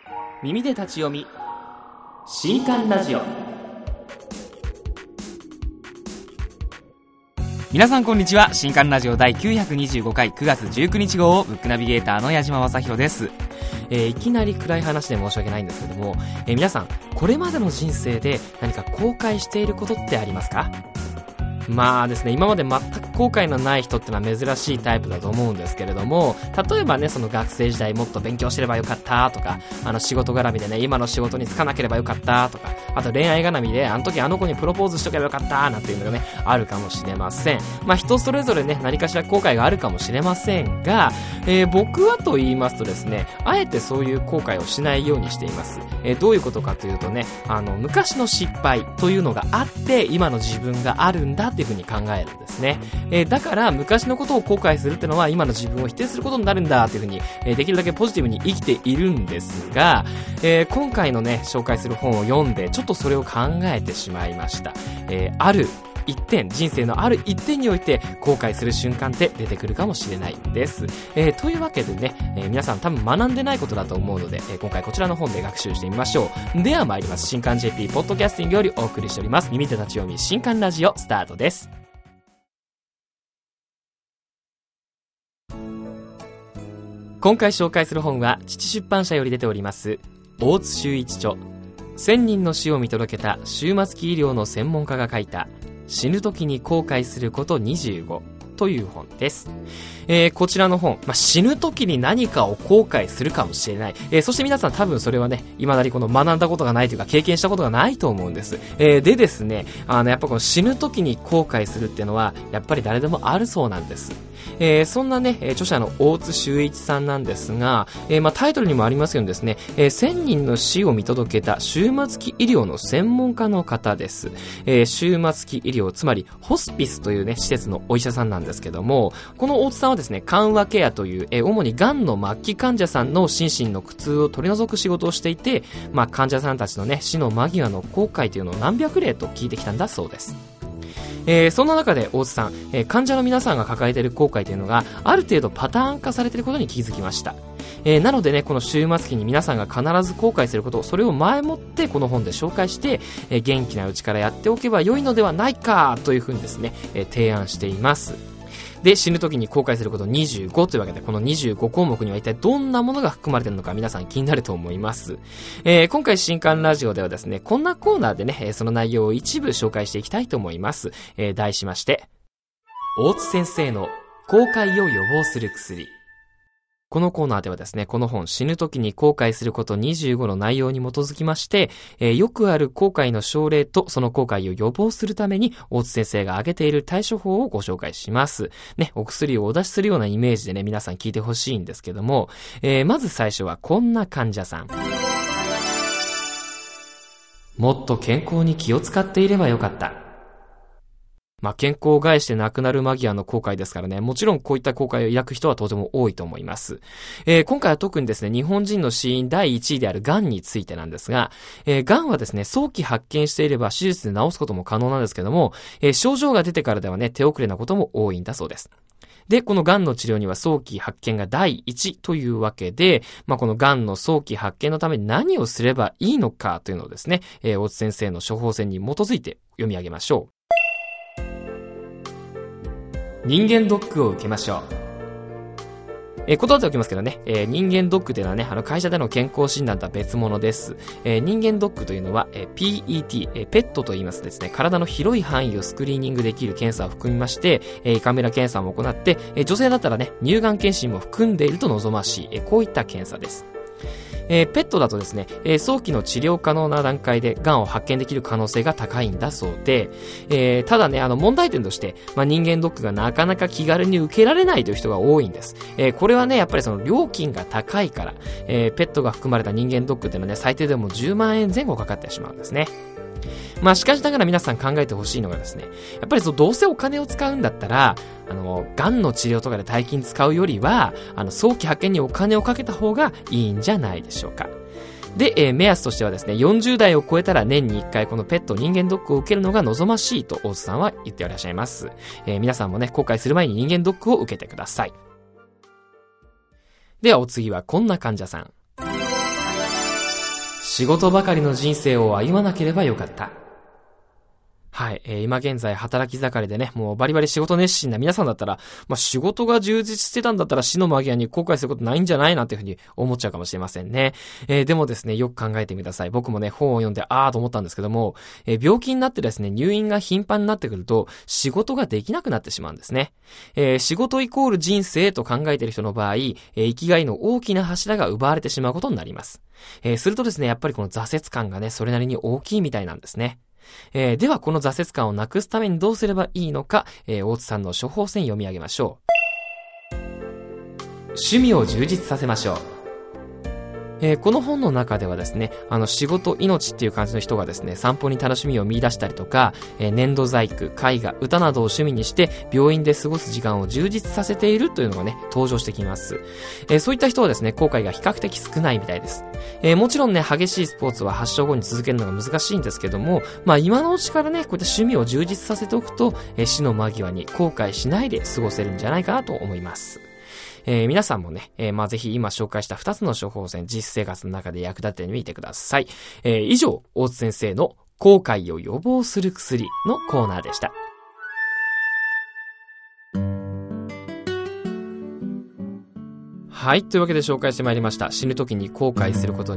耳で立ち読み新刊ラジオ。皆さんこんにちは。新刊ラジオ第925回9月19日号をブックナビゲーターの矢島正弘です。いきなり暗い話で申し訳ないんですけども、皆さんこれまでの人生で何か後悔していることってありますか？まあですね、今まで全く後悔のない人ってのは珍しいタイプだと思うんですけれども、例えばね、その学生時代もっと勉強してればよかったとか、仕事絡みでね、今の仕事に就かなければよかったとか、あと恋愛絡みであの時あの子にプロポーズしとけばよかったなんていうのがね、あるかもしれません。まあ人それぞれね、何かしら後悔があるかもしれませんが、僕はと言いますとですね、あえてそういう後悔をしないようにしています。どういうことかというとね、昔の失敗というのがあって今の自分があるんだっていうふうに考えるんですね。だから昔のことを後悔するってのは今の自分を否定することになるんだっていうふうに、できるだけポジティブに生きているんですが、今回のね紹介する本を読んでちょっとそれを考えてしまいました。ある一点、人生のある一点において後悔する瞬間って出てくるかもしれないんです。というわけでね、皆さん多分学んでないことだと思うので、今回こちらの本で学習してみましょう。では参ります。新刊 JP ポッドキャスティングよりお送りしております耳で立ち読み新刊ラジオスタートです。今回紹介する本は父出版社より出ております大津修一著、1000人の死を見届けた終末期医療の専門家が書いた死ぬ時に後悔すること25という本です。こちらの本、死ぬ時に何かを後悔するかもしれない。そして皆さん多分それはね、未だにこの学んだことがないというか経験したことがないと思うんです。でですね、やっぱこの死ぬ時に後悔するっていうのはやっぱり誰でもあるそうなんです。そんなね、著者の大津修一さんなんですが、タイトルにもありますようにですね、1000人の死を見届けた終末期医療の専門家の方です。終末期医療、つまりホスピスというね、施設のお医者さんなんですけども、この大津さんはですね、緩和ケアという、主に癌の末期患者さんの心身の苦痛を取り除く仕事をしていて、患者さんたちのね、死の間際の後悔というのを何百例と聞いてきたんだそうです。そんな中で大津さん、患者の皆さんが抱えている後悔というのがある程度パターン化されていることに気づきました。なのでね、この終末期に皆さんが必ず後悔すること、それを前もってこの本で紹介して、元気なうちからやっておけば良いのではないかというふうにですね、提案しています。で、死ぬ時に後悔すること25というわけで、この25項目には一体どんなものが含まれているのか皆さん気になると思います。今回新刊ラジオではですね、こんなコーナーでね、その内容を一部紹介していきたいと思います。題しまして、大津先生の後悔を予防する薬。このコーナーではですね、この本死ぬ時に後悔すること25の内容に基づきまして、よくある後悔の症例とその後悔を予防するために大津先生が挙げている対処法をご紹介します。ね、お薬をお出しするようなイメージでね、皆さん聞いてほしいんですけども、まず最初はこんな患者さん。もっと健康に気を使っていればよかった。健康を害して亡くなる間際の後悔ですからね、もちろんこういった後悔を抱く人はとても多いと思います。今回は特にですね、日本人の死因第1位である癌についてなんですが、癌はですね、早期発見していれば手術で治すことも可能なんですけども、症状が出てからではね、手遅れなことも多いんだそうです。で、この癌の治療には早期発見が第一というわけで、この癌の早期発見のために何をすればいいのかというのをですね、大津先生の処方箋に基づいて読み上げましょう。人間ドックを受けましょう。断っておきますけどね、人間ドックというのはね、会社での健康診断とは別物です。人間ドックというのは、PET、ペットと言いますですね、体の広い範囲をスクリーニングできる検査を含みまして、胃カメラ検査も行って、女性だったらね、乳がん検診も含んでいると望ましい、こういった検査です。ペットだとですね、早期の治療可能な段階で癌を発見できる可能性が高いんだそうで、ただね、問題点として、人間ドックがなかなか気軽に受けられないという人が多いんです。これはね、やっぱりその料金が高いから、ペットが含まれた人間ドックっていうのはね、最低でも10万円前後かかってしまうんですね。しかしながら皆さん考えてほしいのがですね、やっぱりどうせお金を使うんだったら、癌の治療とかで大金使うよりは、早期発見にお金をかけた方がいいんじゃないでしょうか。で、目安としてはですね、40代を超えたら年に1回このペット人間ドックを受けるのが望ましいと大津さんは言っていらっしゃいます。皆さんもね、後悔する前に人間ドックを受けてください。ではお次はこんな患者さん。 仕事ばかりの人生を歩まなければよかった。はい、今現在働き盛りでね、もうバリバリ仕事熱心な皆さんだったら、仕事が充実してたんだったら死の間際に後悔することないんじゃないなんていうふうに思っちゃうかもしれませんね。でもですね、よく考えてみてください。僕もね、本を読んでと思ったんですけども、病気になってですね、入院が頻繁になってくると、仕事ができなくなってしまうんですね。仕事イコール人生と考えている人の場合、生きがいの大きな柱が奪われてしまうことになります。するとですね、やっぱりこの挫折感がね、それなりに大きいみたいなんですね。ではこの挫折感をなくすためにどうすればいいのか、大津さんの処方箋読み上げましょう。趣味を充実させましょう。この本の中ではですね、仕事、命っていう感じの人がですね、散歩に楽しみを見出したりとか、粘土細工、絵画、歌などを趣味にして、病院で過ごす時間を充実させているというのがね、登場してきます。そういった人はですね、後悔が比較的少ないみたいです。もちろんね、激しいスポーツは発症後に続けるのが難しいんですけども、今のうちからね、こういった趣味を充実させておくと、死の間際に後悔しないで過ごせるんじゃないかなと思います。皆さんもね、ぜひ今紹介した2つの処方箋、実生活の中で役立ててみてください。以上、大津先生の後悔を予防する薬のコーナーでした。はい。というわけで紹介してまいりました。死ぬ時に後悔すること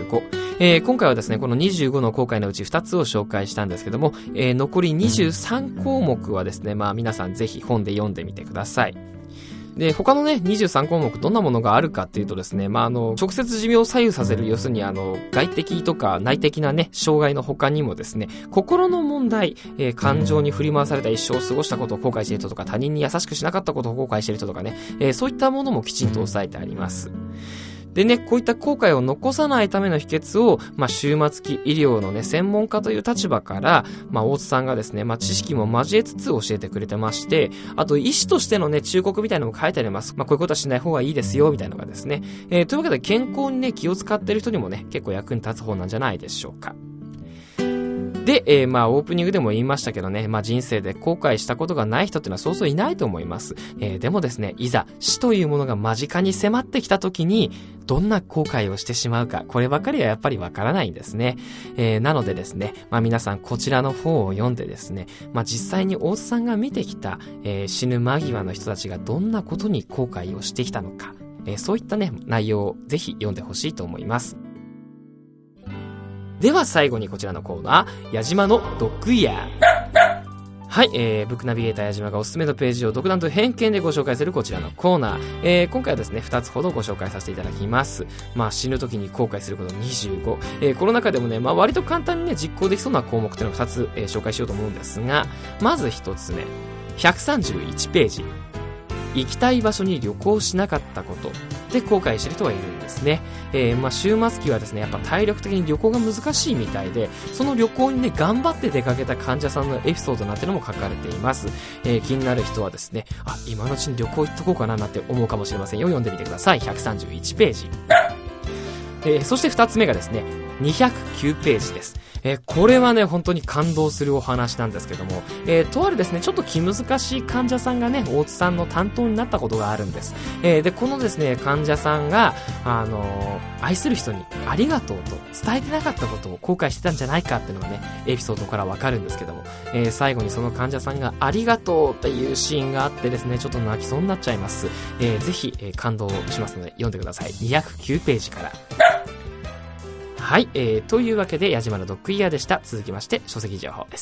25。今回はですね、この25の後悔のうち2つを紹介したんですけども、残り23項目はですね、皆さんぜひ本で読んでみてください。で、他のね、23項目どんなものがあるかっていうとですね、直接寿命を左右させる、要するに外的とか内的なね、障害の他にもですね、心の問題、感情に振り回された一生を過ごしたことを後悔している人とか、他人に優しくしなかったことを後悔している人とかね、そういったものもきちんと押さえてあります。でね、こういった後悔を残さないための秘訣を、終末期医療のね、専門家という立場から、大津さんがですね、知識も交えつつ教えてくれてまして、あと医師としてのね、忠告みたいなのも書いてあります。こういうことはしない方がいいですよ、みたいなのがですね。というわけで健康にね、気を使ってる人にもね、結構役に立つ方なんじゃないでしょうか。で、オープニングでも言いましたけどね、人生で後悔したことがない人っていうのはそうそういないと思います。でもですね、いざ死というものが間近に迫ってきた時に、どんな後悔をしてしまうか、こればかりはやっぱりわからないんですね。なのでですね、皆さんこちらの本を読んでですね、実際に大津さんが見てきた、死ぬ間際の人たちがどんなことに後悔をしてきたのか、そういったね、内容をぜひ読んでほしいと思います。では最後にこちらのコーナー、矢島のドッグイヤー。はい、ブックナビゲーター矢島がおすすめのページを独断と偏見でご紹介するこちらのコーナー。今回はですね、2つほどご紹介させていただきます。死ぬ時に後悔すること25。この中でもね、割と簡単にね、実行できそうな項目っていうのを2つ、紹介しようと思うんですが、まず1つ目、131ページ。行きたい場所に旅行しなかったことで後悔してる人がいるんですね。終末期はですね、やっぱ体力的に旅行が難しいみたいで、その旅行にね、頑張って出かけた患者さんのエピソードなんてのも書かれています。気になる人はですね、今のうちに旅行行っとこうかななんて思うかもしれませんよ。読んでみてください。131ページ。そして2つ目がですね、209ページです。これはね、本当に感動するお話なんですけども、とあるですね、ちょっと気難しい患者さんがね、大津さんの担当になったことがあるんです。で、このですね、患者さんが、愛する人にありがとうと伝えてなかったことを後悔してたんじゃないかっていうのがね、エピソードからわかるんですけども、最後にその患者さんがありがとうっていうシーンがあってですね、ちょっと泣きそうになっちゃいます。ぜひ、感動しますので読んでください。209ページから。はい、というわけで矢島のドッグイヤーでした。続きまして書籍情報です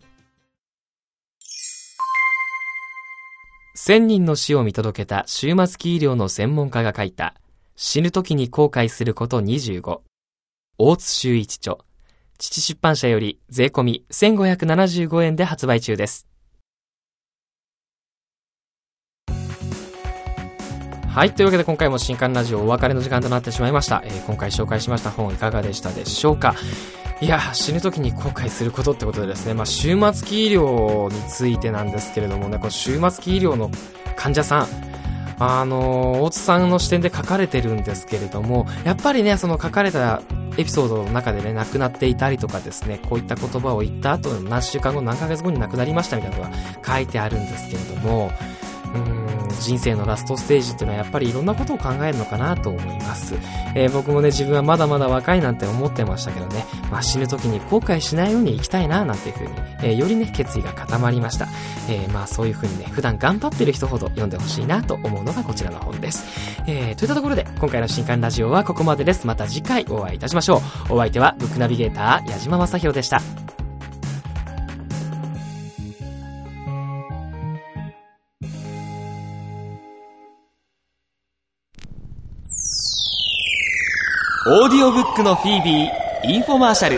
。1000人の死を見届けた終末期医療の専門家が書いた死ぬ時に後悔すること25、大津修一著、父出版社より税込み1575円で発売中です。はい。というわけで今回も新刊ラジオお別れの時間となってしまいました。今回紹介しました本いかがでしたでしょうか。いや、死ぬ時に後悔することってことでですね、終末期医療についてなんですけれどもね、この終末期医療の患者さん、大津さんの視点で書かれてるんですけれども、やっぱりね、その書かれたエピソードの中でね、亡くなっていたりとかですね、こういった言葉を言った後、何週間後、何ヶ月後に亡くなりましたみたいなのが書いてあるんですけれども、 人生のラストステージっていうのはやっぱりいろんなことを考えるのかなと思います。僕もね、自分はまだまだ若いなんて思ってましたけどね、死ぬ時に後悔しないように生きたいななんていう風に、よりね、決意が固まりました。そういう風にね、普段頑張ってる人ほど読んでほしいなと思うのがこちらの本です。といったところで、今回の新刊ラジオはここまでです。また次回お会いいたしましょう。お相手はブックナビゲーター矢島正宏でした。オーディオブックのフィービーインフォマーシャル。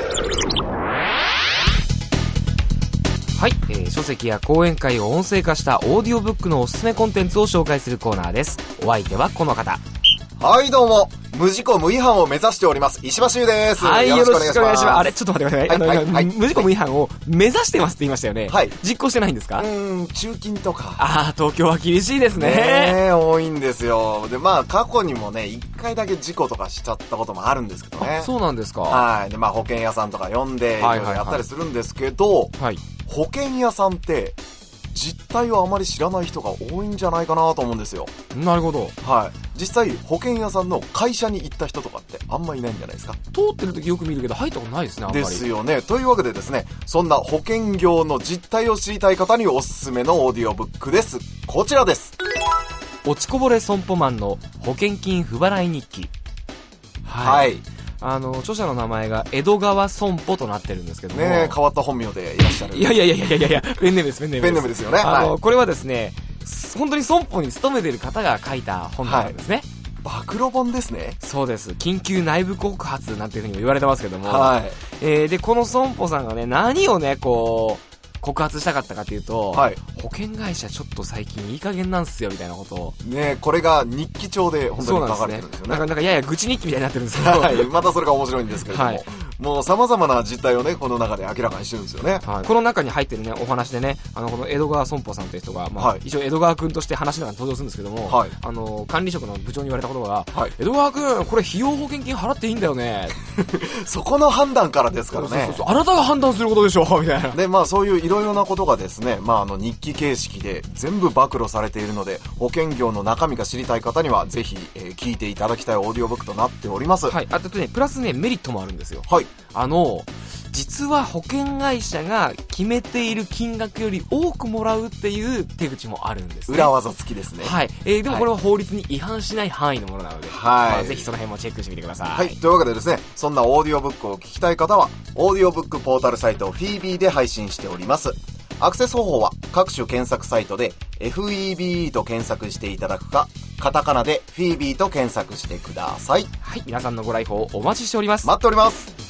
はい、書籍や講演会を音声化したオーディオブックのおすすめコンテンツを紹介するコーナーです。お相手はこの方。 はい、どうも。無事故無違反を目指しております。石橋優です。 はい、よろしくお願いします。あれ、ちょっと待ってください。 はい、 無事故無違反を目指してますって言いましたよね。 はい。 実行してないんですか？ 中勤とか。 東京は厳しいですね。 多いんですよ。で、過去にもね、一回だけ事故とかしちゃったこともあるんですけどね。 そうなんですか。 はい。で、保険屋さんとか呼んで、やったりするんですけど、 はい。 保険屋さんって、実態をあまり知らない人が多いんじゃないかなと思うんですよ。 なるほど。 はい。実際、保険屋さんの会社に行った人とかってあんまりいないんじゃないですか。 通ってる時よく見るけど入ったことないですね、あんまり。 ですよね。というわけでですね、そんな保険業の実態を知りたい方におすすめのオーディオブックです。こちらです。 落ちこぼれ損保マンの保険金不払い日記。 はい。 著者の名前が江戸川損保となってるんですけども。 ねえ、変わった本名でいらっしゃる。 いや、ペンネームです、ペンネームですよね。 これはですね、本当に損保に勤めている方が書いた本なんですね。 暴露本ですね。 そうです。緊急内部告発なんていうふうにも言われてますけども。 はい。 で、この損保さんがね、何をね、告発したかったかっていうと、 はい、 保険会社ちょっと最近いい加減なんすよみたいなことをね、これが日記帳で本当に書かれてるんですよね。 なんかやや愚痴日記みたいになってるんですけど、 はい、またそれが面白いんですけれども、はい、もう様々な実態をね、この中で明らかにしてるんですよね。 はい、この中に入ってるね、お話でね、この江戸川損保さんという人が、はい、一応江戸川くんとして話しながら登場するんですけども、はい、管理職の部長に言われたことが、はい、江戸川くん、これ費用保険金払っていいんだよね。 そこの判断からですからね。 そうあなたが判断することでしょみたいな。 で、そういういろいろなことがですね、日記形式で全部暴露されているので、保険業の中身が知りたい方にはぜひ、聞いていただきたいオーディオブックとなっております。 はい。あとね、プラスね、メリットもあるんですよ。 はい。 実は保険会社が決めている金額より多くもらうっていう手口もあるんですね。 裏技付きですね。 はい。でもこれは法律に違反しない範囲のものなので、 はい。 ぜひその辺もチェックしてみてください。 はい。というわけでですね、そんなオーディオブックを聞きたい方は、オーディオブックポータルサイトフィービーで配信しております。アクセス方法は各種検索サイトで FEBE と検索していただくか、カタカナでフィービーと検索してください。 はい。皆さんのご来訪お待ちしております。 待っております。